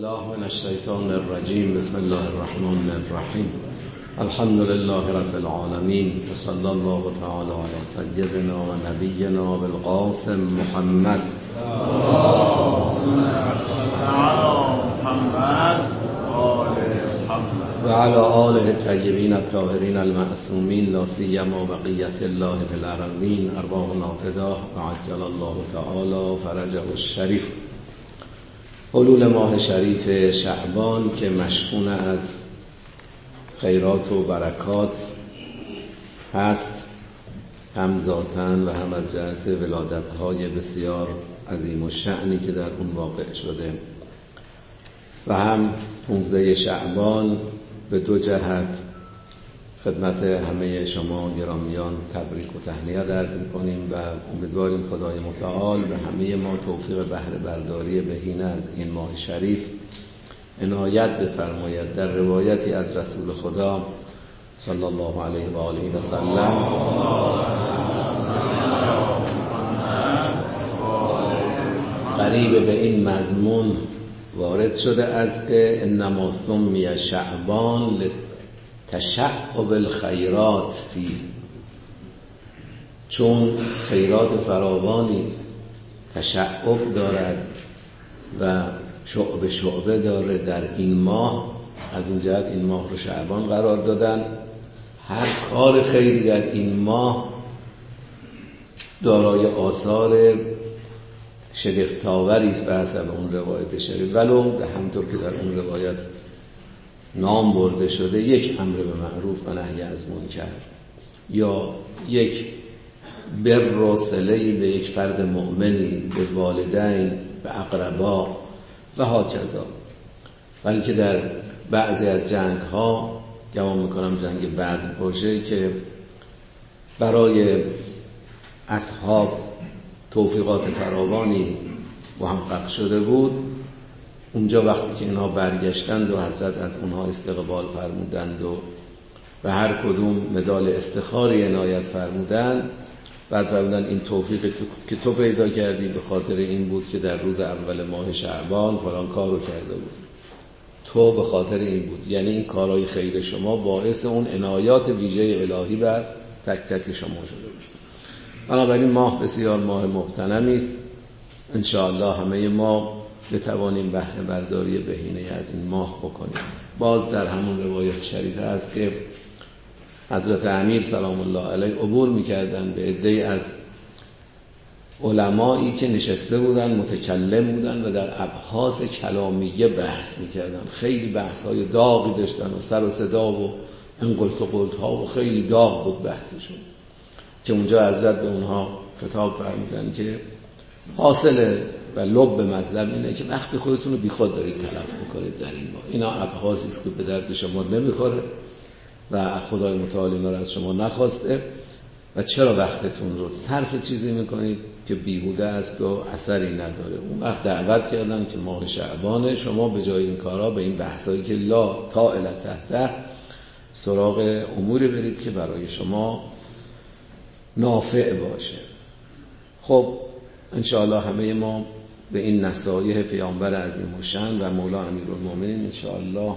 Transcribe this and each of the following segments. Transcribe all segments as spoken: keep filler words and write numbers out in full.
بالله من الشیطان الرجیم. بسم الله الرحمن الرحیم. الحمد لله رب العالمین و صلی الله تعالی علی سیدنا و نبینا بالقاسم محمد و علی آله الطیبین الطاهرین المعصومین لا سیما بقیة الله فی الارضین ارواحنا فداه و عجل الله تعالی فرجه الشریف. حلول ماه شریف شعبان که مشحون از خیرات و برکات هست، هم ذاتاً و هم از جهت ولادت‌های بسیار عظیم و شأنی که در اون واقع شده، و هم پانزده شعبان به دو جهت خدمت همه شما گرامیان تبریک و تهنیت عرض می‌کنیم و امیدواریم خدای متعال به همه ما توفیق بهره برداری بهینه از این ماه شریف عنایت بفرماید. در روایتی از رسول خدا صلی الله علیه و آله و سلم قریب به این مضمون وارد شده است که انما سمی شعبان لتشعب الخیرات فی، چون خیرات فراوانی تشعب دارد و شعبه شعبه داره در این ماه، از این جهت این ماه رو شعبان قرار دادن. هر کار خیری در این ماه دارای آثار شگفت‌آوری است به حسب اون روایت شریف، ولو همونطور که در اون روایت نام برده شده یک امر به معروف و نهی از منکر یا یک بر و صله‌ای به یک فرد مؤمنی، به والدین، به اقربا و هاکذا. بلکه در بعضی از جنگ ها، گمان میکنم جنگ بدر باشه، که برای اصحاب توفیقات فراوانی محقق شده بود، اونجا وقتی که اینها برگشتند و حضرت از اونها استقبال فرمودند و به هر کدوم مدال افتخاری عنایت فرمودند، بعد فرمودن این توفیق که تو پیدا کردی به خاطر این بود که در روز اول ماه شعبان فلان کار رو کرده بود، تو به خاطر این بود. یعنی این کارهای خیر شما باعث اون عنایات ویژه الهی بر تک تک شما شده بود. بنابراین ماه بسیار ماه مغتنمی است. انشاءالله همه ما بتوانیم بهره برداری بهینه از این ماه بکنیم. باز در همون روایت شریف هست که حضرت امیر سلام الله علیه عبور می‌کردند به عده‌ای از علمایی که نشسته بودن، متکلم بودن و در ابحاث کلامیه بحث می‌کردند. خیلی بحث‌های داغی داشتن و سر و صدا و انقلت و قلت‌ها و خیلی داغ بود بحثشون، که اونجا حضرت به اونها خطاب فرمودن که حاصل و لب مطلب اینه که وقتی خودتون رو بیخود دارید تلف می‌کنید در این ماه. اینا ابحاثی است که به درد شما نمی‌خوره و خدای متعال اینا رو از شما نخواسته، و چرا وقتتون رو صرف چیزی میکنید که بیهوده است و اثری نداره. اون وقت دعوت کردن که ماه شعبانه، شما به جای این کارا به این بحثایی که لا طائل تحته سراغ اموری برید که برای شما نافع باشه. خب انشاءالله همه ما به این نصایح پیامبر عظیم الشأن و مولا امیرالمومنین انشاءالله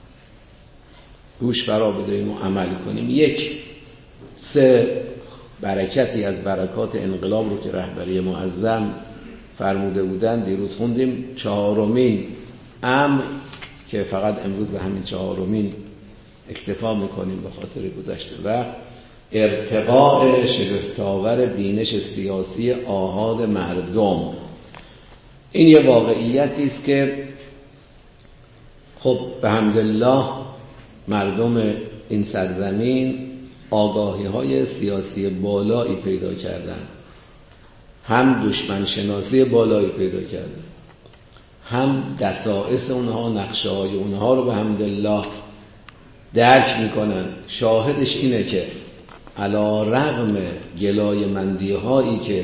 گوش فرا بدهیم و عمل کنیم. یک، سه برکتی از برکات انقلاب رو که رهبری معظم فرموده بودن دیروز خوندیم. چهارمین امر که فقط امروز به همین چهارمین اکتفا میکنیم به خاطر گذشته وقت، ارتقاء شگفت‌آور بینش سیاسی آحاد مردم. این یه واقعیتی است که خب به حمدالله مردم این سرزمین آگاهی های سیاسی بالایی پیدا کردن، هم دشمن شناسی بالایی پیدا کردن، هم دسائس اونها، نقشه های اونها رو به حمدالله درک میکنن. شاهدش اینه که علی رغم گلای مندی هایی که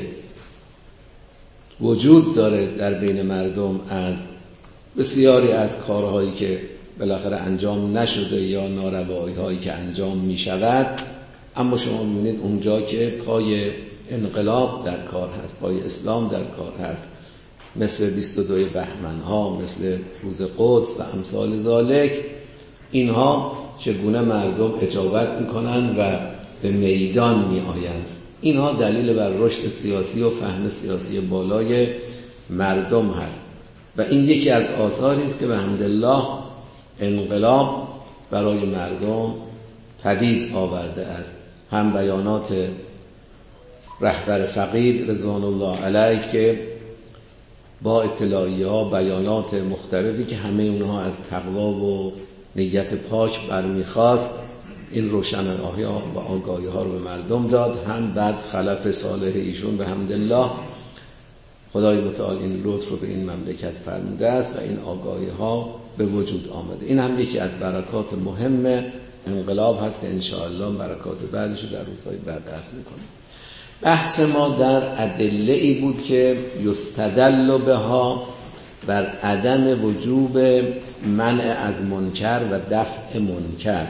وجود داره در بین مردم از بسیاری از کارهایی که بالاخره انجام نشده یا ناروایی هایی که انجام می شود، اما شما می‌بینید اونجا که پای انقلاب در کار هست، پای اسلام در کار هست، مثل بیست و دو بهمن ها، مثل روز قدس و امثال ذالک، اینها چگونه مردم اجابت میکنن و به میدان میآیند. اینها دلیل بر رشد سیاسی و فهم سیاسی بالای مردم هست و این یکی از آثاری است که به حمدالله انقلاب برای مردم پدید آورده است. هم بیانات رهبر فقید رضوان الله علیه که با اطلاعیه ها، بیانات مختلفی که همه اونها از تقوا و نیت پاک برمیخواست، این روشنایی ها و آگاهی ها رو به مردم داد. هم بعد خلف صالح ایشون به حمدالله خدای متعال این لطف رو به این مملکت فرموده است و این آگاهی ها به وجود آمده. این هم یکی از برکات مهم انقلاب هست که انشاءالله برکات بعدش رو در روزهای بعد عرض میکنیم. بحث ما در ادله ای بود که یستدل بها بر عدم وجوب منع از منکر و دفع منکر.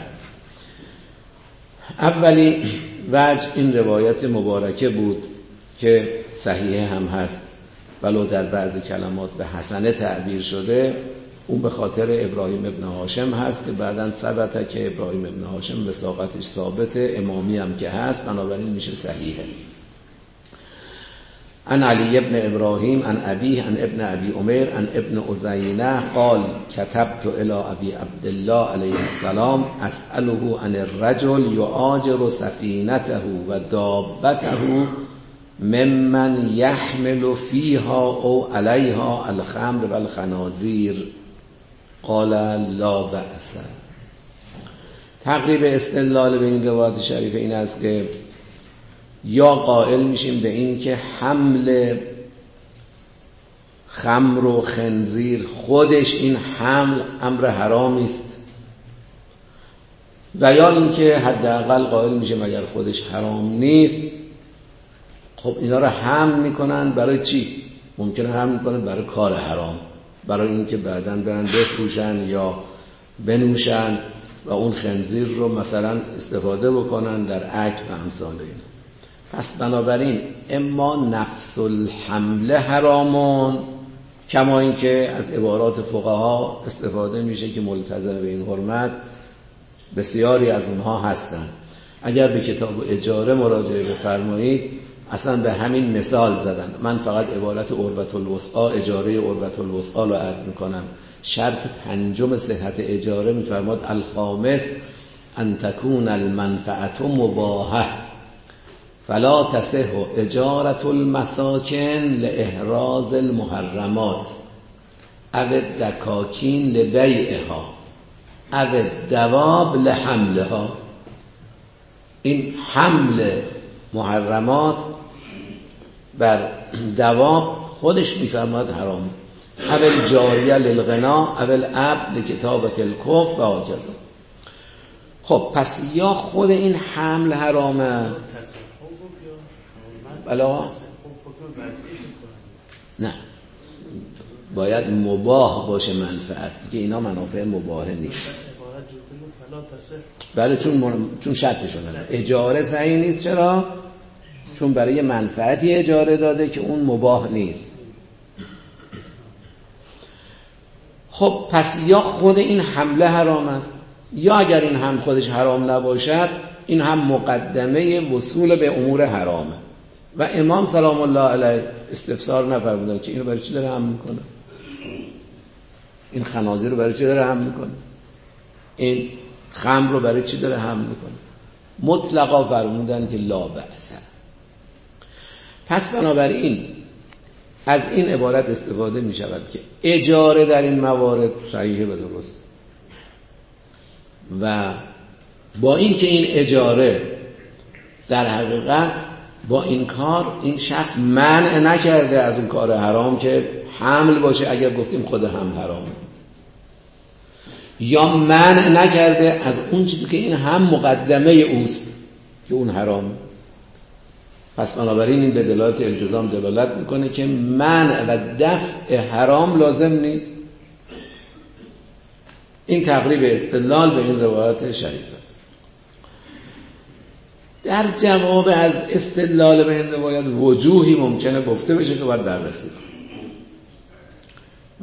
اولی وجه این روایت مبارکه بود که صحیح هم هست ولو در بعضی کلمات به حسنه تعبیر شده. اون به خاطر ابراهیم ابن هاشم هست که بعداً ثبته که ابراهیم ابن هاشم وثاقتش ثابته، امامی هم که هست، بنابراین میشه صحیحه. عن علی ابن ابراهیم عن ابیه عن ابن ابی عمر عن ابن عزینه قال كتبت الى ابی عبدالله علیه السلام اسأله عن الرجل یعاجر سفینته و دابته ممن يحمل فيها او عليها الخمر والخنازير قال لا بأس. تقریب استدلال به این روایت شریف این است که یا قائل میشیم به این که حمل خمر و خنزیر خودش این حمل امر حرامی است، و یا اینکه حداقل قائل میشیم اگر خودش حرام نیست خب اینا رو حمل میکنن برای چی؟ ممکنه حمل میکنن برای کار حرام، برای اینکه بعداً برن بفروشن یا بنوشن و اون خنزیر رو مثلا استفاده بکنن در اکل و امثال این. پس بنابراین اما نفس الحمل حرامون، کما اینکه از عبارات فقها استفاده میشه که ملتزم به این حرمت بسیاری از اونها هستن. اگر به کتاب اجاره مراجعه بفرمایید اصلا به همین مثال زدن. من فقط عبارت عربة الوثقی، اجاره عربة الوثقی رو عرض میکنم. شرط پنجم صحت اجاره میفرماد الخامس ان تكون المنفعه مباحه فلا تصح اجاره المساکن لاحراز المحرمات او الدکاکین لبیعها او الدواب لحملها. این حمل محرمات بر دواب خودش میفرماد حرام. اول جاریه للغنا اول عبد لکتابت الکف و آجازه. خب پس یا خود این حمل حرام است بلا نه، باید مباح باشه منفعت که اینا منافع مباح نیست. بله چون من... چون شرطشون اجاره صحیح نیست. چرا؟ چون برای منفعتی اجاره داده که اون مباح نیست. خب پس یا خود این حمله حرام است، یا اگر این هم خودش حرام نباشد این هم مقدمه وصول به امور حرامه. و امام سلام الله علیه استفسار نفرمودن که اینو برای چی داره حمل میکنه، این خنازیر رو برای چی داره حمل میکنه، این خمر رو برای چی داره حمل میکنه. مطلقا فرمودن که لا بأس. پس بنابراین از این عبارت استفاده می شود که اجاره در این موارد صحیحه و درست، و با این که این اجاره در حقیقت با این کار این شخص منع نکرده از اون کار حرام که حمل باشه، اگر گفتیم خود هم حرامه، یا منع نکرده از اون چیزی که این هم مقدمه اوست که اون حرامه. پس بنابراین این به دلالت التزام دلالت میکنه که منع و دفع حرام لازم نیست. این تقریب استدلال به این روایت شریف است. در جواب از استدلال به این روایت وجوهی ممکنه گفته بشه که باید بررسی کنیم.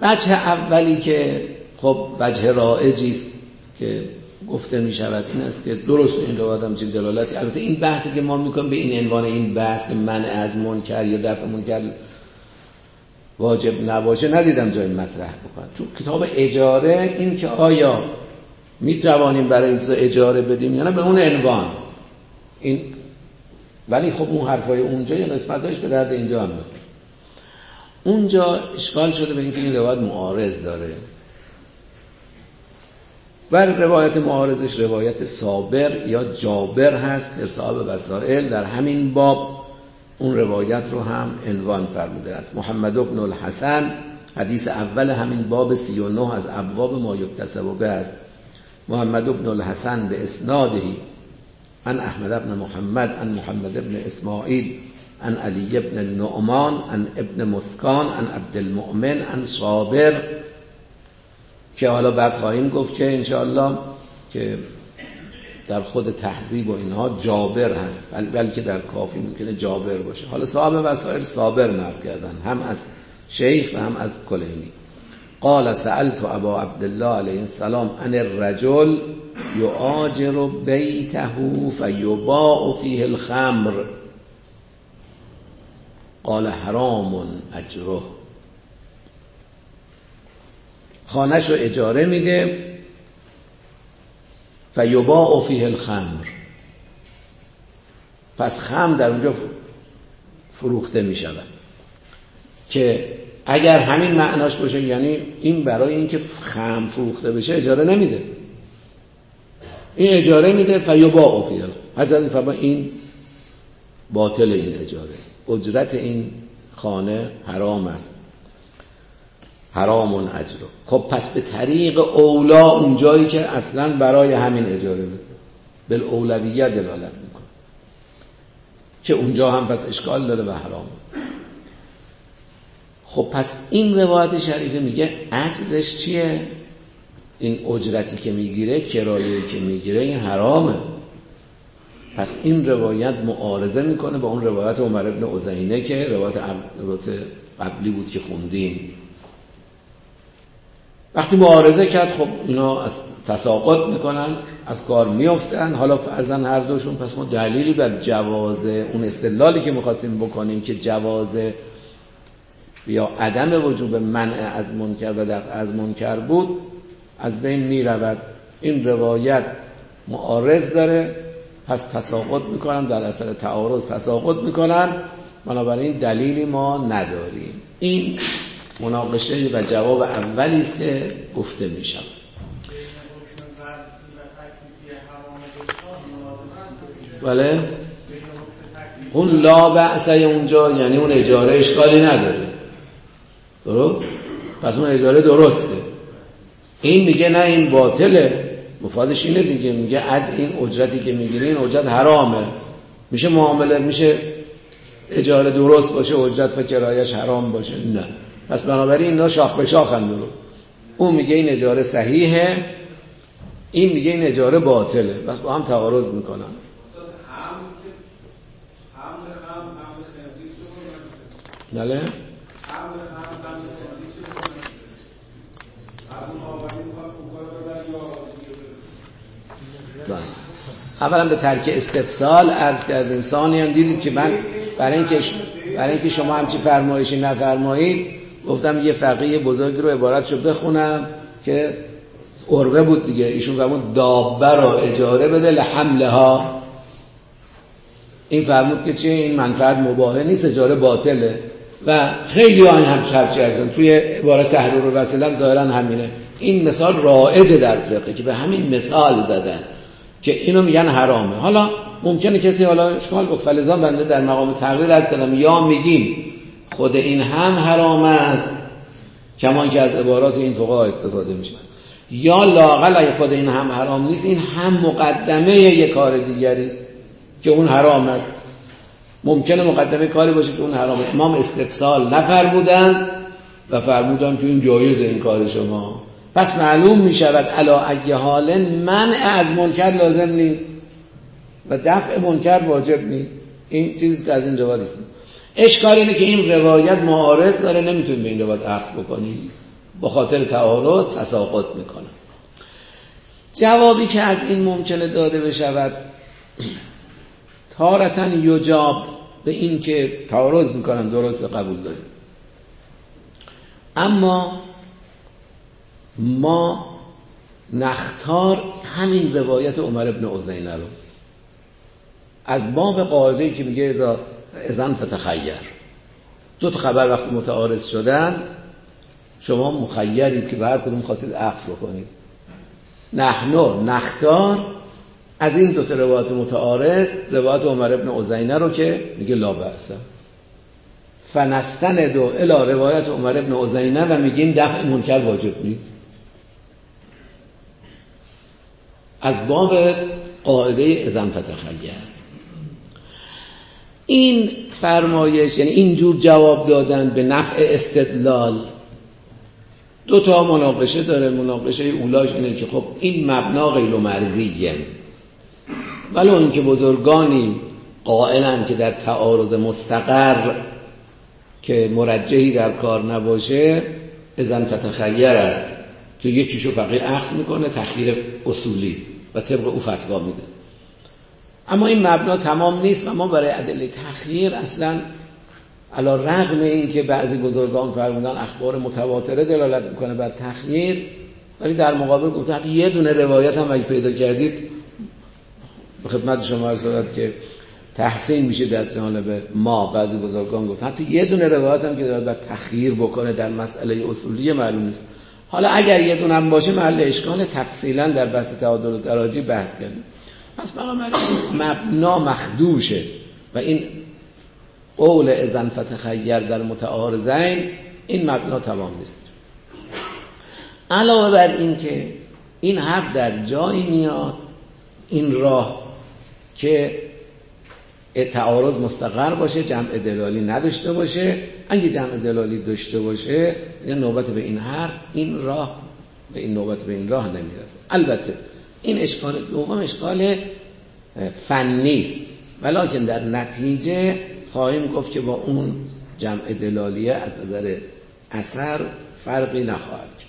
وجه اولی که خب وجه رائجی است که گفته می شود این است که درست این روایت هم چیز دلالتی، البته این بحثی که ما میکنیم به این عنوان این بحث که منع از منکر یا دفع منکر واجب نباشه ندیدم جای مطرح بکنم. چون کتاب اجاره این که آیا میتوانیم برای این اجاره بدیم یا نه به اون عنوان این، ولی خب اون حرفای اونجا یا قسمتاش به درد اینجا هم میاد. اونجا اشکال شده به اینکه این روایت معارض داره و روایت معارضش روایت صابر یا جابر هست که صاحب وسائل در همین باب اون روایت رو هم عنوان فرموده است. محمد بن الحسن حدیث اول همین باب سی و نه از ابواب ما یکتسب به است. محمد بن الحسن به اسنادهی عن احمد بن محمد عن محمد بن اسماعیل عن علی بن النعمان عن ابن مسکان عن عبد المؤمن عن صابر، که حالا بعد خواهیم گفت که انشاءالله که در خود تهذیب و اینها جابر هست، بلکه در کافی ممکنه جابر باشه. حالا صاحب وسائل صابر نقل کردن هم از شیخ و هم از کلینی. قال سألت ابا عبدالله علیه السلام عن الرجل یؤاجر بیته فیباع فیه الخمر قال حرام اجره. خانه‌ش رو اجاره میده فیباع فیه الخمر، پس خمر در اونجا فروخته می شود، که اگر همین معناش باشه یعنی این برای اینکه خمر فروخته بشه اجاره نمیده، این اجاره میده فیباع فیه الخمر، حضرت این باطل، این اجاره اجرت این خانه حرام است، حرام اجره. خب پس به طریق اولا اون جایی که اصلا برای همین اجاره بده بالاولویه دلالت میکنه که اونجا هم پس اشکال داره و حرام. خب پس این روایت شریفه میگه اجرش چیه؟ این اجرتی که میگیره، کرایه‌ای که میگیره، این حرامه. پس این روایت معارضه میکنه با اون روایت عمر ابن عزینه که روایت قبلی بود که خوندیم. وقتی معارضه کرد خب اینا از تساقط میکنن، از کار میافتن. حالا فرضاً هر دوشون، پس ما دلیلی بر جواز اون استدلالی که میخواستیم بکنیم که جواز یا عدم وجوب منع از منکر و دفع از منکر بود از بین میرود. این روایت معارض داره، پس تساقط میکنن، در اثر تعارض تساقط میکنن، بنابراین دلیلی ما نداریم. این مناقشه و جواب اولی است که گفته میشه. بله اون لا بأسه اونجا یعنی اون اجاره اشکالی نداره، درست؟ پس اون اجاره درسته. این میگه نه این باطله، مفادش اینه دیگه، میگه از این اجرتی که میگیری این اجرت حرامه، میشه معامله، میشه اجاره درست باشه اجرت و کرایش حرام باشه؟ نه. پس بنابراین اینا شاخ به شاخ هم درست. اون میگه این اجاره صحیحه، این میگه این اجاره باطله، پس با هم تعارض میکنن. بله اولا به ترک استفسال عرض کردیم، ثانیاً دیدیم که من برای اینکه برای اینکه شما همچی فرمایشی نفرمایید گفتم یه فقیه بزرگی رو عبارتشو بخونم که عربه بود دیگه، ایشون فرمود دابه رو اجاره بده لحملها. این فرمود که چیه؟ این منفعت مباهه نیست، اجاره باطله. و خیلی آن هم شرط کردن توی عبارت تحریر و وسیله ظاهرا همینه. این مثال رایجه در فقه که به همین مثال زدن که اینو میگن حرامه. حالا ممکنه کسی حالا اشکال بکنه، فلزان بنده در مقام تقریر از کلام یا میگیم خود این هم حرام است کمان که از عبارات این فقها استفاده میشه، یا لااقل اگه خود این هم حرام نیست این هم مقدمه یک کار دیگری است که اون حرام است. ممکنه مقدمه کاری باشه که اون حرامه. امام استفسال نفرمودن و فرمودن که این جایز این کار شما. پس معلوم می شود علی ای حال منع از منکر لازم نیست و دفع منکر واجب نیست. این چیزی که از این روایت است. اشکال اینه که این روایت معارض داره، نمیتونیم به این روایت اخذ بکنیم. با خاطر تعارض تساقط میکنن. جوابی که از این ممکنه داده بشود تارةً یجاب به این که تعارض میکنن، درست قبول داریم، اما ما نختار همین روایت عمر بن عزینه رو از باب قاعده‌ای که میگه اذا اذن فتخیر، دو تا خبر وقتی متعارض شدن شما مخیرید که به هر کدوم خواستید عقد بکنید. نحن نختار از این دو تا روایت متعارض روایت عمر بن عزینه رو که میگه لا بأس، فنستند الی روایت عمر بن عزینه و میگیم دفع منکر واجب نیست. از باب قاعده اذن فتخیر این فرمایش، یعنی اینجور جواب دادن به نفع استدلال، دو تا مناقشه داره. مناقشه اولاش اینه که خب این مبنا غیر مرضیه، ولو اینکه بزرگانی قائلن که در تعارض مستقر که مرجحی در کار نباشه اذن فتخیر است که یکیشو فقیه اخذ میکنه تخییر اصولی و طبق او فتوا میده. اما این مبنا تمام نیست و ما برای ادله تخییر اصلا علی رغم این که بعضی بزرگان فرمودن اخبار متواتره دلالت میکنه بر تخییر، ولی در مقابل گفتن حتی یه دونه روایت هم اگه پیدا کردید به خدمت شما عرض شود که تحسین میشه در جانب ما. بعضی بزرگان گفتن حتی یه دونه روایت هم که داره بر تخییر بکنه در مسئله اصولی معلوم نیست. حالا اگر یه دونه هم باشه محل اشکال تفصیلا در بحث تعادل و تراجی بحث کردیم. پس بنابراین مبنا مخدوشه و این قول اذن فتخیر در متعارضین این مبنا تمام نیست. علاوه بر این که این حرف در جایی میاد این راه که تعارض مستقر باشه، جمع دلالی نداشته باشه. اگه جمع دلالی داشته باشه یه نوبت به این حرف این راه به این نوبت به این راه نمیرسه. البته این اشکال دوم اشکال فنی است، ولکن در نتیجه خواهیم گفت که با اون جمع دلالیه از نظر اثر فرقی نخواهد کرد.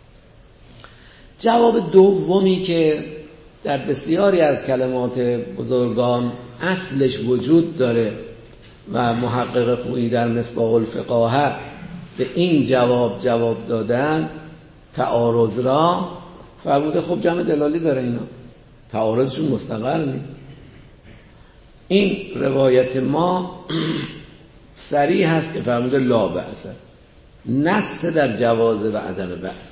جواب دومی که در بسیاری از کلمات بزرگان اصلش وجود داره و محقق خویی در مصباح الفقاهه به این جواب جواب دادن تعارض را فرموده خب جمع دلالی داره، اینا تعارضشون مستقر نیست. این روایت ما صریح هست که فرموده لا بأس، نص در جواز و عدم بأس.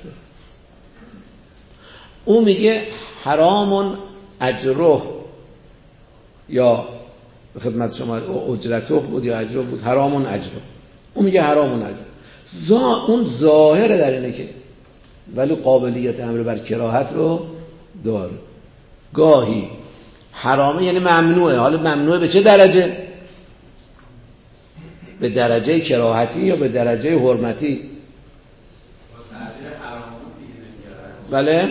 او میگه حرام اجره یا به خدمت شما اجرته بود یا اجره بود، حرام اجره. او میگه حرام اجره. زا اون ظاهره در اینه که ولی قابلیت امر بر کراهت رو داره. گاهی حرامه یعنی ممنوعه. حالا ممنوعه به چه درجه؟ به درجه کراهتی یا به درجه حرمتی؟ بله؟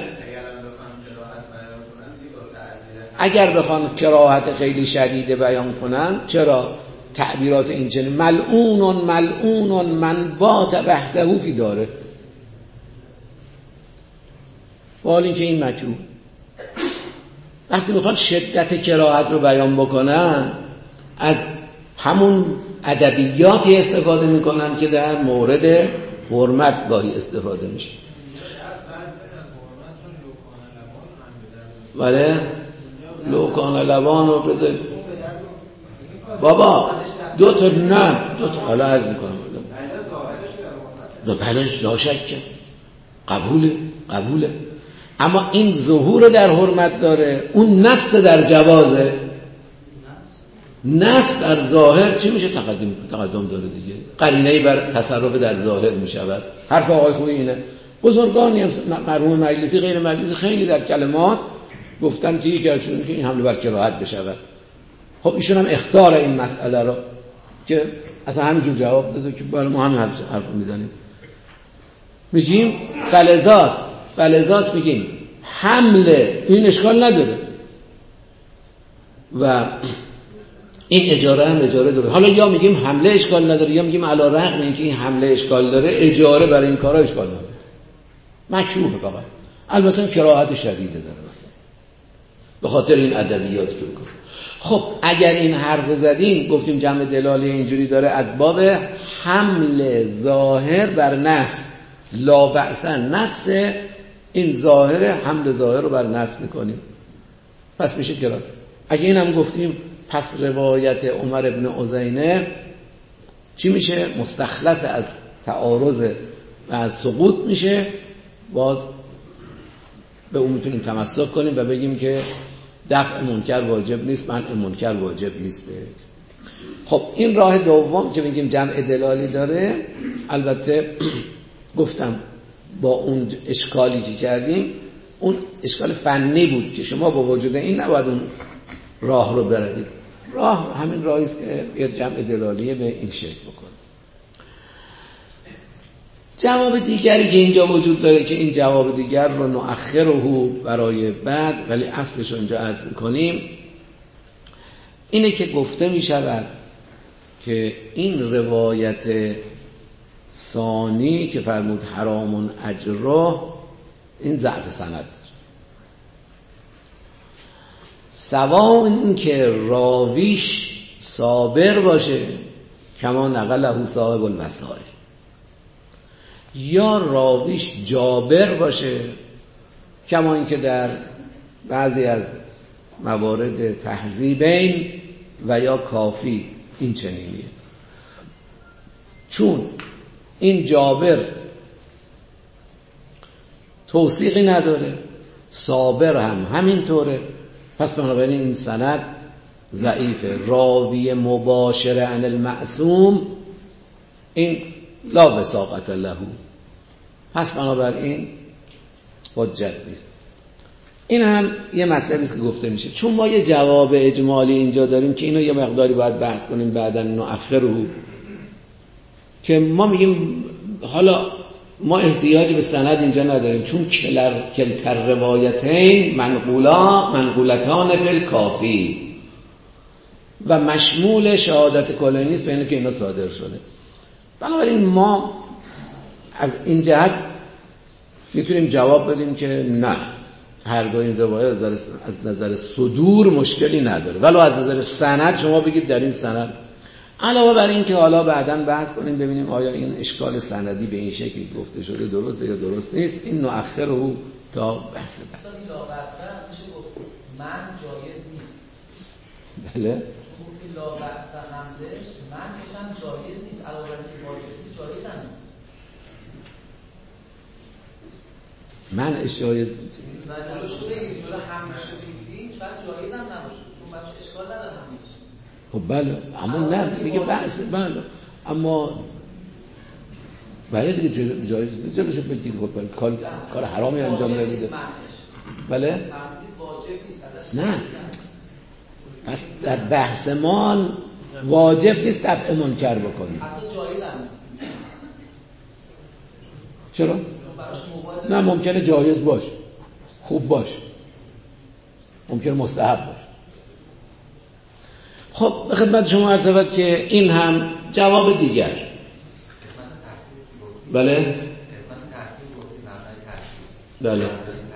اگر بخوان کراهت خیلی شدیده بیان کنن، چرا تعبیرات این چنین ملعون ملعون من بات وحده فی داره، حال این که این مکروه. وقتی میخوان شدت کراهت رو بیان بکنن از همون ادبیاتی استفاده میکنن که در مورد حرمت گاهی استفاده میشه. بله لو کان لبان رو بذار بابا دو تا نه دو تا حالا عرض میکنم دو پلنش لا شک قبوله قبوله اما این ظهور در حرمت داره، اون نص در جوازه. نص در ظاهر چی میشه؟ تقدم تقدم داره دیگه، قرینه‌ای بر تصرف در ظاهر میشود. حرف آقای خویی اینه. بزرگانی هم مرحوم مجلسی غیر مجلسی خیلی در کلمات گفتن که یکی ازشون که این حمله بر کراهت بشود. خب ایشون هم اختار این مسئله رو که اصلا همینجور جواب داده که بالا ما همین حرف میزنیم، میگیم فلزاست فلزاست میگیم حمله این اشکال نداره و این اجاره هم اجاره داره. حالا یا میگیم حمله اشکال نداره یا میگیم علی رغم اینکه این حمله اشکال داره اجاره برای این کارا اشکال نداره. مکروه فقط. البته کراهت شدیده داره مثلا به خاطر این ادبیات که گفت. خب اگر این حرف زدیم گفتیم جمع دلالی اینجوری داره از باب حمل ظاهر بر نص، لا بأس نص، این ظاهر حمل ظاهر رو بر نص میکنیم پس میشه کرا. اگه این هم گفتیم پس روایت عمر ابن عزینه چی میشه؟ مستخلص از تعارض و از سقوط میشه، باز به اون میتونیم تمسک کنیم و بگیم که دفع منکر واجب نیست، منع منکر واجب نیسته. خب این راه دوم که میگیم جمع دلالی داره، البته گفتم با اون اشکالی که کردیم اون اشکال فنی بود که شما با وجود این نباید اون راه رو بروید. راه همین راهی است که یه جمع دلالیه به این شکل بکنه. جواب دیگری که اینجا وجود داره که این جواب دیگر رو نؤخره برای بعد، ولی اصلش رو اینجا عرض می‌کنیم، اینه که گفته می شود که این روایت ثانی که فرمود حرام اجره، این ضعف سند داره. سواء این که راویش صابر باشه کما نقله صاحب الوسائل، یا راویش جابر باشه کما اینکه در بعضی از موارد تهذیبین و یا کافی این چنینیه. چون این جابر توثیقی نداره، صابر هم همینطوره، پس بنابراین این سند ضعیفه. راوی مباشر عن المعصوم این لا وثاقة له، پس بنابراین حجت نیست. این هم یه مطلبی است که گفته میشه. چون ما یه جواب اجمالی اینجا داریم که اینو یه مقداری باید بحث کنیم بعداً نؤخره، که ما میگیم حالا ما احتیاج به سند اینجا نداریم چون کلر کلتر روایتین منقولا منقولتان فی الکافی و مشمول شهادت کلینی است به اینه که اینا صادر شده. بنابراین ما از این جهت میتونیم جواب بدیم که نه، هر دو این روایت از نظر از نظر صدور مشکلی نداره، ولی از نظر سند شما بگید در این سند. علاوه بر این که حالا بعداً بحث کنیم ببینیم آیا این اشکال سندی به این شکلی گفته شده درسته یا درست نیست، این نؤخره تا بحث بعد. مثلا این لاغرسه میشه گفت من جایز نیست. بله. گفتی لاغرسه حملش منش هم جایز نیست، علاوه بر اینکه واجب نیست جایز هم نیست. منش جایز نیست. جلوش رو بگیری، جلو حملش رو بگیری، شاید جایز هم نباشه چون بچه اشکال نداره حملش. خب بله، اما نه میگه بحث بله، اما بله دیگه جایز نیست جلوش بگیری، خب کار کار حرامی انجام نمیده. بله؟ نه. پس در بحث ما واجب نیست دفع منکر بکنیم. حتی جایز هم نیست. چرا؟ نه، ممکنه جایز باش، خوب باش، ممکنه مستحب باش. خب به خدمت شما عرض شود که این هم جواب دیگر. بله؟ بله.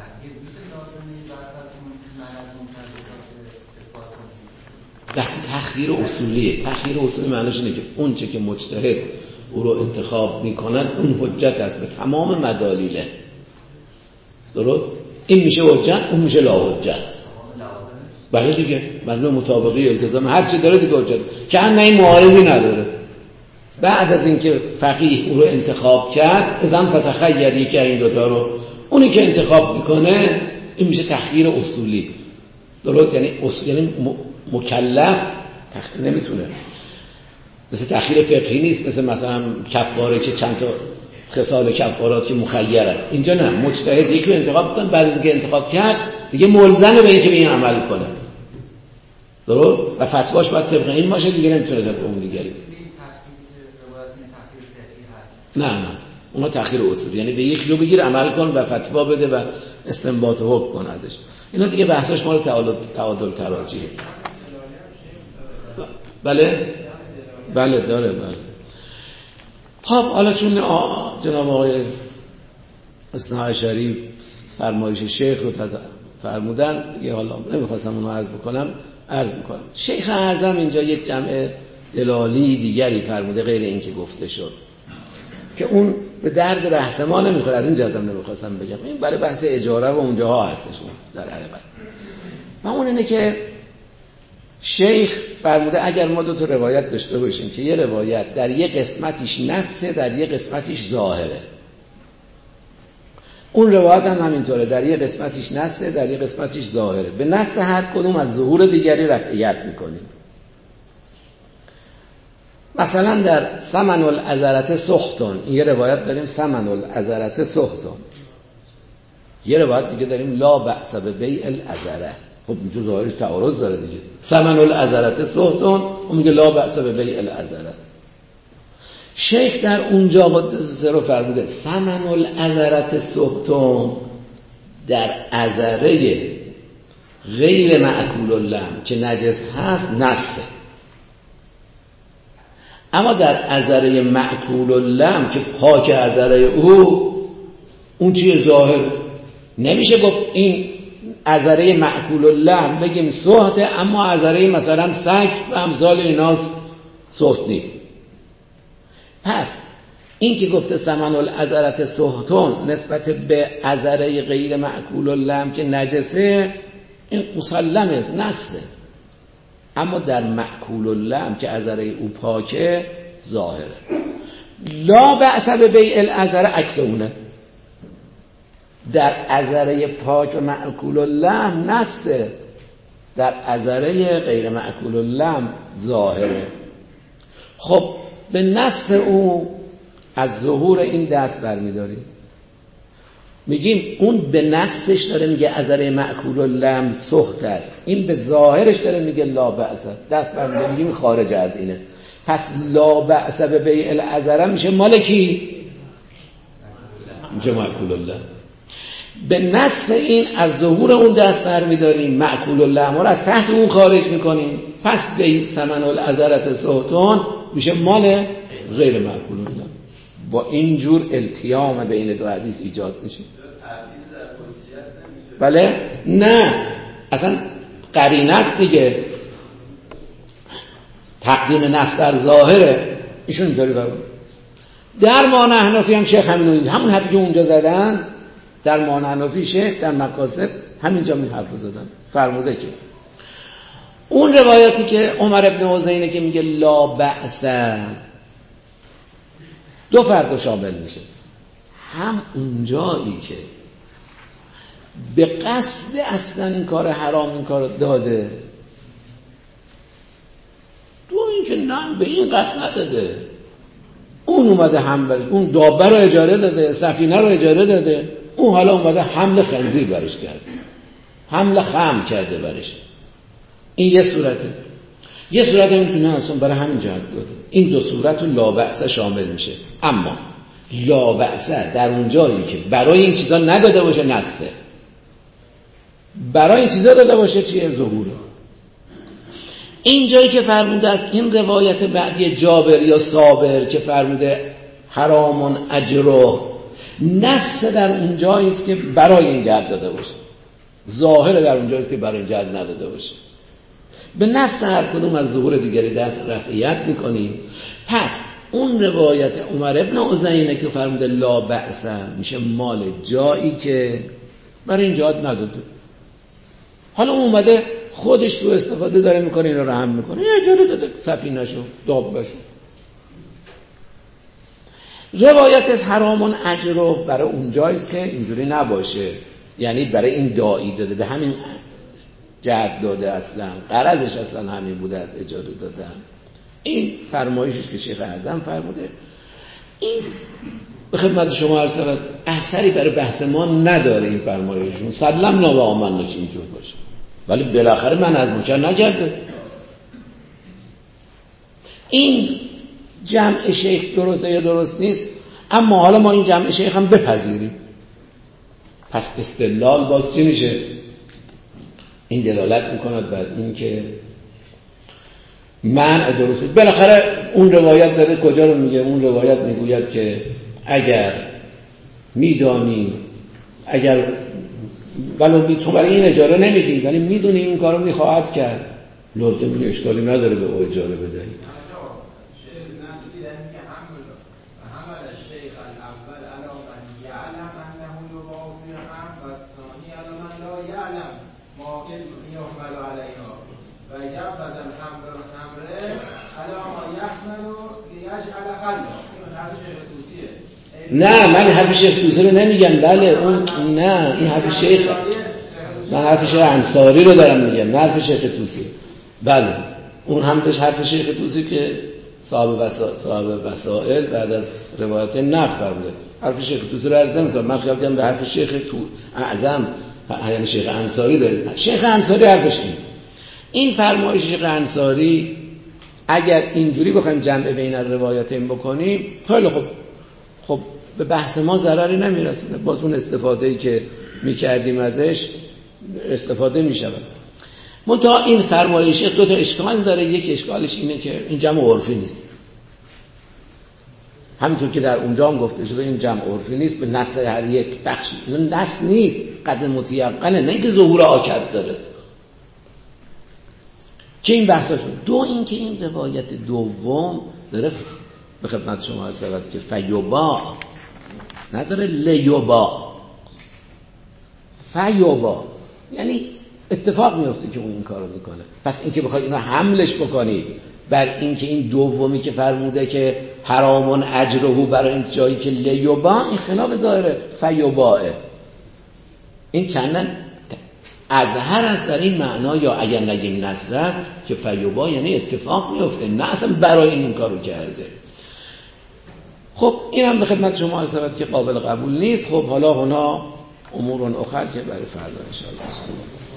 وقتی تخییر اصولیه، تخییر اصولی معنیش اینه که اون چه که مجتهد او رو انتخاب میکنن اون حجت است به تمام مدالیله. درست؟ این میشه حجت، اون میشه لا حجت. بله دیگه، معنی مطابقی التزام هر چی داره دیگه حجت، که نه این معارضی نداره. بعد از اینکه فقیه او رو انتخاب کرد اذن فتخیر یکی این دوتا رو، اونی که انتخاب میکنه این میشه تخییر اصولی. درست؟ یعنی اصول یعنی مکلف تخییر نمیتونه، مثل تخییر فقهی نیست، مثل مثلا کفاره که چند تا خصال کفارات که مخیر است. اینجا نه، مجتهد یکی رو انتخاب کنه، بعد از اینکه انتخاب کرد دیگه ملزمه به اینکه به این عمل کنه. درست؟ و فتواش باید طبق این باشه دیگه، نمیتونه طبق اون دیگری. نه نه، اونا تخییر اصولی، یعنی به یک رو بگیر عمل کن و فتوا بده و استنباط حکم کن ازش. اینا دیگه بحثاش مال تعادل تعادل تراجیحه. بله؟ بله داره. بله. خب حالا چون جناب آقای اثنا عشری فرمایش شیخ رو فرمودن، یه حالا نمیخواستم اونو عرض بکنم، عرض میکنم. شیخ اعظم اینجا یک جمع دلالی دیگری فرموده غیر این که گفته شد که اون به درد بحث ما نمیخوره، از این جهتم نمیخواستم بگم، این برای بحث اجاره و اونجاها هستش در عربت. و اون اینه که شیخ فرموده اگر ما دو تا روایت داشته باشیم که یه روایت در یه قسمتیش نسته، در یه قسمتیش ظاهره، اون روایت هم همینطوره، در یه قسمتیش نسته، در یه قسمتیش ظاهره، به نص هر کدوم از ظهور دیگری رفعیت میکنیم. مثلا در ثمن العذرة سختون، این یه روایت داریم ثمن العذرة سختون، یه روایت دیگه داریم لا بأس ببیع العذرة. خب اینجا ظاهرش تعارض داره دیگه، ثمن العذرة سختون و میگه لا بأس ببیع العذرة. شیخ در اونجا قدس سره فرموده ثمن العذرة سختون در عذره غیر معکول اللحم که نجس هست نسه، اما در عذره معکول اللحم که پاک عذره او، اون چیه؟ ظاهر. نمیشه گفت این عذره معکول اللحم بگیم سخته اما عذره مثلا سگ و امثال ایناس سخت نیست. پس این که گفته ثمن العذرة سختون نسبت به عذره غیر معکول اللحم که نجسه، این مسلمه نسه، اما در معکول اللحم که عذره او پاکه ظاهره. لا بأس ببیع العذرة عکس اونه، در عذره پاک و معکول اللحم نسه، در عذره غیر معکول اللحم ظاهره. خب به نص او از ظهور این دست برمیداریم، میگیم اون به نصش داره میگه عذره معکول اللحم سخت است، این به ظاهرش داره میگه لا بأس، دست برمیداریم میگیم خارج از اینه. پس لا بأس ببیع العذرة میشه مال کی؟ میشه معکول اللحم. به نص این از ظهور اون دست برمیداریم، معکول اللحم رو از تحت اون خارج میکنیم، پس به ثمن العذرة سختون میشه مال غیر معکول اللحم. با اینجور التیام بین دو حدیث ایجاد میشه. بله؟ نه اصلا قرینه است دیگه، تقدیم نص در ظاهره، ایشون اینطوری فرمود. در معنی حنفی هم شیخ همین همون حرفی که اونجا زدن، در معنی حنفی شیخ در مقاصد همینجا می حرف زدن، فرموده که اون روایتی که عمر ابن حسینه که میگه لا بأس، دو فرد شامل میشه، هم اونجایی که به قصد اصلا این کار حرام این کار داده، دو اینکه نه به این قصد نداده، اون اومده هم برش، اون دابه رو اجاره داده، سفینه رو اجاره داده، اون حالا اومده حمل خنزیر برش کرده، حمل خام کرده برش. این یه صورته. یه صورت میتونه اصلا برای همین جهت داده. این دو صورت رو لا بأس شامل میشه. اما لا بأس در اون جایی که برای این چیزا نداده باشه نسته، برای این چیزا داده باشه چیه؟ ظهوره. این جایی که فرموده است این روایت بعدی جابر یا صابر که فرموده حرامون اجره، نسته در اون جایی است که برای این جهت داده باشه، ظاهر در اون جایی است که برای این جهت نداده باشه. به نص هر کدوم از ظهور دیگری دست رفعیت میکنیم. پس اون روایت عمر ابن حسینه که فرموده لا بأس میشه مال جایی که برای این جهت نداده، حالا اون اومده خودش تو استفاده داره میکنه، اینا رو هم میکنه، یه اجاره داده سفینه‌شو دابه‌شو. روایت از حرامون اجره برای اون جاییست که اینجوری نباشه، یعنی برای این داعی داده، به همین جهت داده، اصلا غرضش اصلا همین بوده از اجاره دادن. این فرمایشش که شیخ اعظم فرموده. این به خدمت شما عرض شود اثری برای بحث ما نداره این فرمایششون، سلم نا و آمنا که اینجور باشه، ولی بالاخره من از منکر نکرده. این جمع شیخ درسته یا درست نیست، اما حالا ما این جمع شیخ هم بپذیریم. پس استدلال باز چی میشه؟ این دلالت میکند بر این که منع درسته. بالاخره اون روایت داره کجا رو میگه؟ اون روایت میگوید که اگر میدانی اگر ولی تو برای این اجاره نمیدی ولی میدونی این کارو میخواهد کرد، لازم اشکالی نداره به او اجاره بدهی. نه من حرف شیخ توسی رو نمیگم، بله اون نه این حرف شیخ، من حرف شیخ انصاری رو دارم میگم، نه حرف شیخ توسی. بله اون هم داشت حرف شیخ توسی که صاحب وسائل صاحب وسائل بعد از روایت نقل فرموده. حرف شیخ توسی رو عرض نمی‌کنم، من خیال کردم به حرف شیخ تو اعظم یعنی شیخ انصاری داره. شیخ انصاری حرفش این این فرمایش شیخ انصاری اگر اینجوری بخوایم جمع بین الروایتین بکنیم خیلی خوب، خب به بحث ما ضرری نمیرسونه، باز اون استفاده‌ای که می‌کردیم ازش استفاده می‌شود. منتها این فرمایش دو تا اشکال داره. یک اشکالش اینه که این جمع عرفی نیست، همینطور که در اونجا هم گفته شده این جمع عرفی نیست به نص هر یک بخشی، این نص نیست، قد متیقنه، نه اینکه ظهور آکد داره که این بحثاشون. دو اینکه این روایت دوم داره به خدمت شما عرض شود که فیوبا نداره لیوبا، فیوبا یعنی اتفاق میفته که اون این کارو میکنه. پس اینکه بخواید اینو حملش بکنید بر اینکه این دومی که فرموده که حرامون اجرهو برای این جایی که لیوبا، این خلاف ظاهر فیوباه، این کنن اظهر است در این معنا، یا اگر نگیم نصر است که فیوبا یعنی اتفاق میفته، نه اصلا برای این کارو کرده. خب اینم به خدمت شما عرض شود که قابل قبول نیست. خب حالا هنا امور اخر که برای فردا ان شاء الله